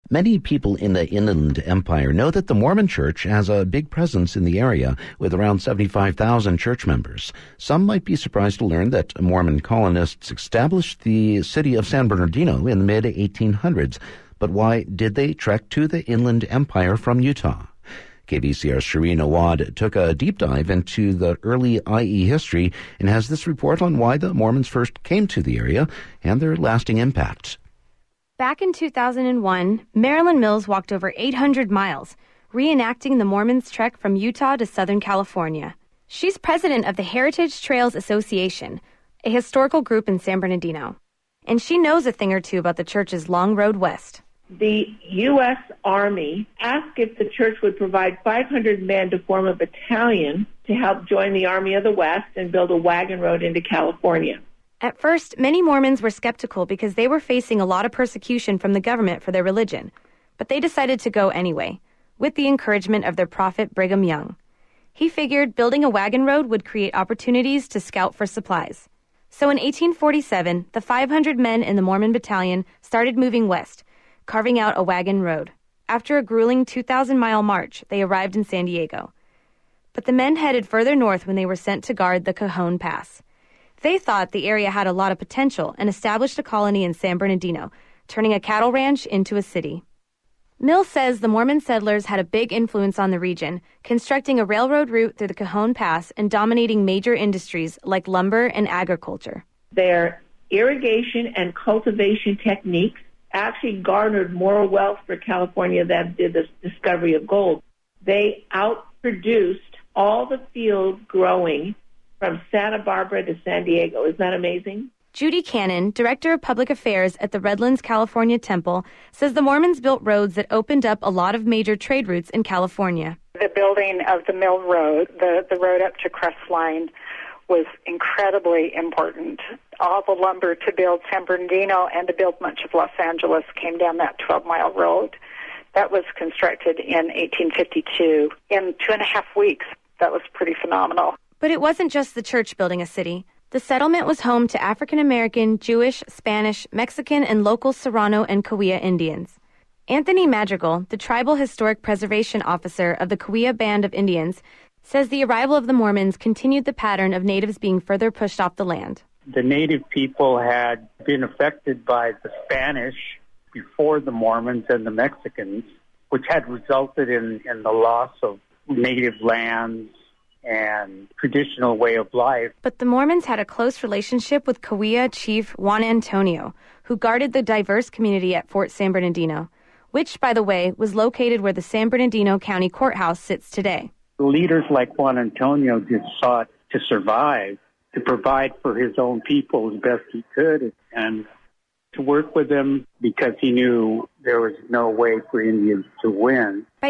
Many people in the Inland Empire know that the Mormon Church has a big presence in the area with around 75,000 church members. Some might be surprised to learn that Mormon colonists established the city of San Bernardino in the mid-1800s. But why did they trek to the Inland Empire from Utah? KVCR's Shireen Awad took a deep dive into the early IE history and has this report on why the Mormons first came to the area and their lasting impact. Back in 2001, Marilyn Mills walked over 800 miles, reenacting the Mormons' trek from Utah to Southern California. She's president of the Heritage Trails Association, a historical group in San Bernardino. And she knows a thing or two about the church's long road west. The U.S. Army asked if the church would provide 500 men to form a battalion to help join the Army of the West and build a wagon road into California. At first, many Mormons were skeptical because they were facing a lot of persecution from the government for their religion. But they decided to go anyway, with the encouragement of their prophet Brigham Young. He figured building a wagon road would create opportunities to scout for supplies. So in 1847, the 500 men in the Mormon battalion started moving west, carving out a wagon road. After a grueling 2,000-mile march, they arrived in San Diego. But the men headed further north when they were sent to guard the Cajon Pass. They thought the area had a lot of potential and established a colony in San Bernardino, turning a cattle ranch into a city. Mills says the Mormon settlers had a big influence on the region, constructing a railroad route through the Cajon Pass and dominating major industries like lumber and agriculture. Their irrigation and cultivation techniques actually garnered more wealth for California than did the discovery of gold. They outproduced all the field growing from Santa Barbara to San Diego. Isn't that amazing? Judy Cannon, Director of Public Affairs at the Redlands, California Temple, says the Mormons built roads that opened up a lot of major trade routes in California. The building of the Mill Road, the road up to Crestline, was incredibly important. All the lumber to build San Bernardino and to build much of Los Angeles came down that 12-mile road. That was constructed in 1852. In 2.5 weeks, that was pretty phenomenal. But it wasn't just the church building a city. The settlement was home to African American, Jewish, Spanish, Mexican, and local Serrano and Cahuilla Indians. Anthony Madrigal, the Tribal Historic Preservation Officer of the Cahuilla Band of Indians, says the arrival of the Mormons continued the pattern of natives being further pushed off the land. The native people had been affected by the Spanish before the Mormons and the Mexicans, which had resulted in the loss of native lands and traditional way of life. But the Mormons had a close relationship with Cahuilla chief Juan Antonio, who guarded the diverse community at Fort San Bernardino, which, by the way, was located where the San Bernardino County Courthouse sits today. Leaders like Juan Antonio just sought to survive, to provide for his own people as best he could, and to work with them because he knew there was no way for Indians to win. By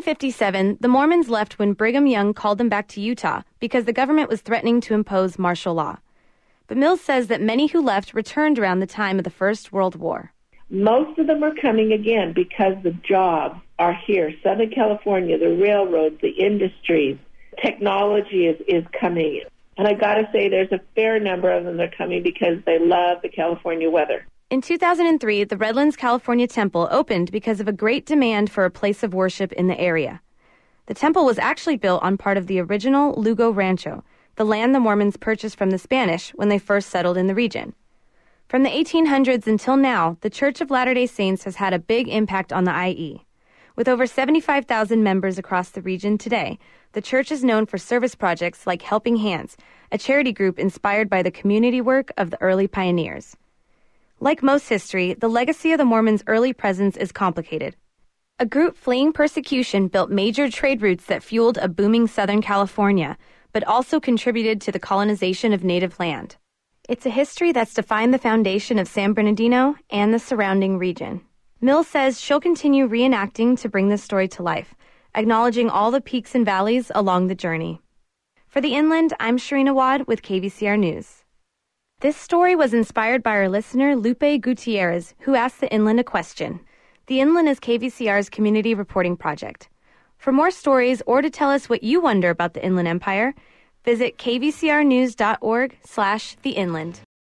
1857, the Mormons left when Brigham Young called them back to Utah because the government was threatening to impose martial law. But Mills says that many who left returned around the time of the First World War. Most of them are coming again because the jobs are here. Southern California, the railroads, the industries, technology is coming. And I got to say, there's a fair number of them that are coming because they love the California weather. In 2003, the Redlands, California Temple opened because of a great demand for a place of worship in the area. The temple was actually built on part of the original Lugo Rancho, the land the Mormons purchased from the Spanish when they first settled in the region. From the 1800s until now, the Church of Latter-day Saints has had a big impact on the IE. With over 75,000 members across the region today, the church is known for service projects like Helping Hands, a charity group inspired by the community work of the early pioneers. Like most history, the legacy of the Mormons' early presence is complicated. A group fleeing persecution built major trade routes that fueled a booming Southern California, but also contributed to the colonization of native land. It's a history that's defined the foundation of San Bernardino and the surrounding region. Mills says she'll continue reenacting to bring this story to life, acknowledging all the peaks and valleys along the journey. For the Inland, I'm Shireen Awad with KVCR News. This story was inspired by our listener, Lupe Gutierrez, who asked the Inland a question. The Inland is KVCR's community reporting project. For more stories or to tell us what you wonder about the Inland Empire, visit kvcrnews.org/theinland.